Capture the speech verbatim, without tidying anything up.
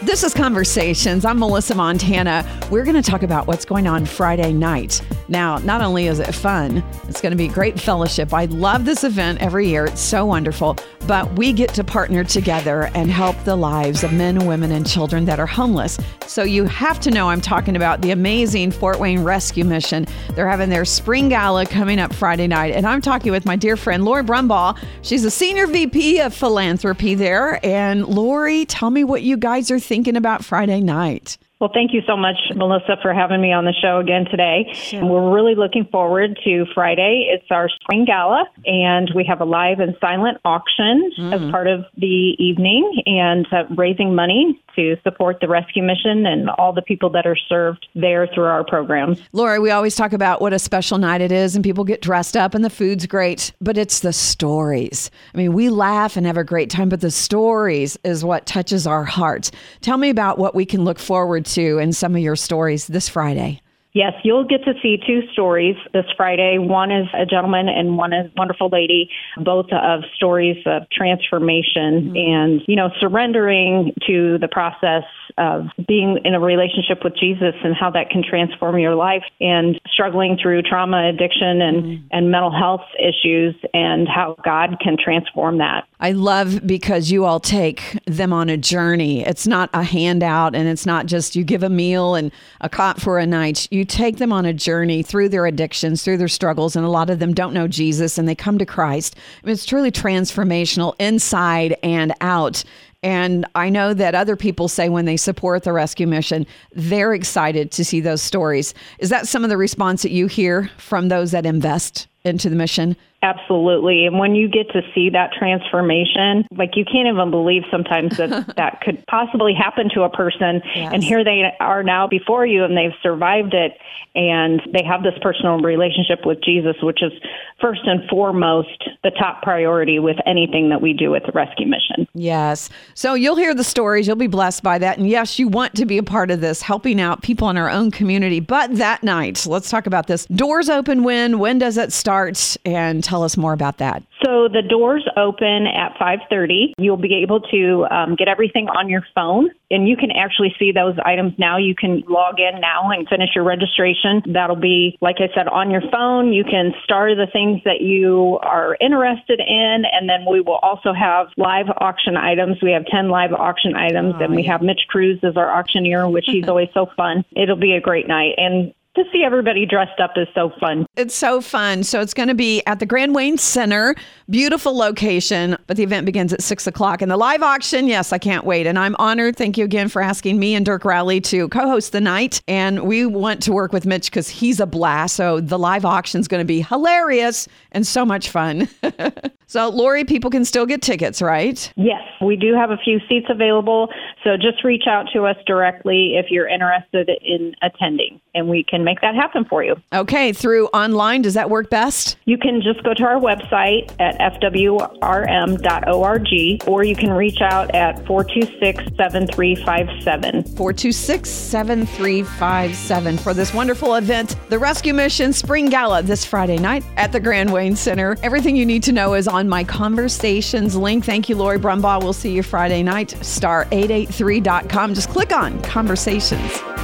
This is Conversations. I'm Melissa Montana. We're going to talk about what's going on Friday night. Now, not only is it fun, it's going to be great fellowship. I love this event every year. It's so wonderful. But we get to partner together and help the lives of men, women, and children that are homeless. So you have to know I'm talking about the amazing Fort Wayne Rescue Mission. They're having their spring gala coming up Friday night. And I'm talking with my dear friend, Lori Brumbaugh. She's a senior V P of philanthropy there. And Lori, tell me what you guys are thinking about Friday night. Well, thank you so much, Melissa, for having me on the show again today. Sure. We're really looking forward to Friday. It's our spring gala, and we have a live and silent auction mm-hmm. as part of the evening, and uh, raising money to support the rescue mission and all the people that are served there through our programs. Lori, we always talk about what a special night it is, and people get dressed up, and the food's great, but it's the stories. I mean, we laugh and have a great time, but the stories is what touches our hearts. Tell me about what we can look forward to in some of your stories this Friday. Yes, you'll get to see two stories this Friday. One is a gentleman and one is a wonderful lady, both of stories of transformation mm-hmm. and, you know, surrendering to the process of being in a relationship with Jesus and how that can transform your life, and struggling through trauma, addiction, and, mm-hmm. and mental health issues, and how God can transform that. I love because you all take them on a journey. It's not a handout, and it's not just you give a meal and a cot for a night. You take them on a journey through their addictions, through their struggles, and a lot of them don't know Jesus, and they come to Christ. I mean, it's truly transformational inside and out. And I know that other people say when they support the rescue mission, they're excited to see those stories. Is that some of the response that you hear from those that invest into the mission? Absolutely. And when you get to see that transformation, like you can't even believe sometimes that that could possibly happen to a person. Yes. And here they are now before you, and they've survived it, and they have this personal relationship with Jesus, which is first and foremost the top priority with anything that we do at the rescue mission. Yes. So you'll hear the stories. You'll be blessed by that. And yes, you want to be a part of this, helping out people in our own community. But that night, let's talk about this. Doors open when? When does it start? And tell us more about that. So the doors open at five thirty. You'll be able to um, get everything on your phone, and you can actually see those items now. You can log in now and finish your registration. That'll be, like I said, on your phone. You can star the things that you are interested in, and then we will also have live auction items. We have ten live auction items, oh, and we yeah. have Mitch Cruz as our auctioneer, which he's always so fun. It'll be a great night. And to see everybody dressed up is so fun. It's so fun. So it's going to be at the Grand Wayne Center. Beautiful location, but the event begins at six o'clock. And the live auction, yes, I can't wait. And I'm honored. Thank you again for asking me and Dirk Rowley to co-host the night. And we want to work with Mitch because he's a blast. So the live auction is going to be hilarious and so much fun. So, Lori, people can still get tickets, right? Yes, we do have a few seats available. So just reach out to us directly if you're interested in attending, and we can make that happen for you. Okay, through online, does that work best? You can just go to our website at f w r m dot org, or you can reach out at four two six, seven three five seven. four two six, seven three five seven for this wonderful event, the Rescue Mission Spring Gala this Friday night at the Grand Wayne Center. Everything you need to know is on my Conversations link. Thank you, Lori Brumbaugh. We'll see you Friday night, star eight eight three dot com. Just click on Conversations.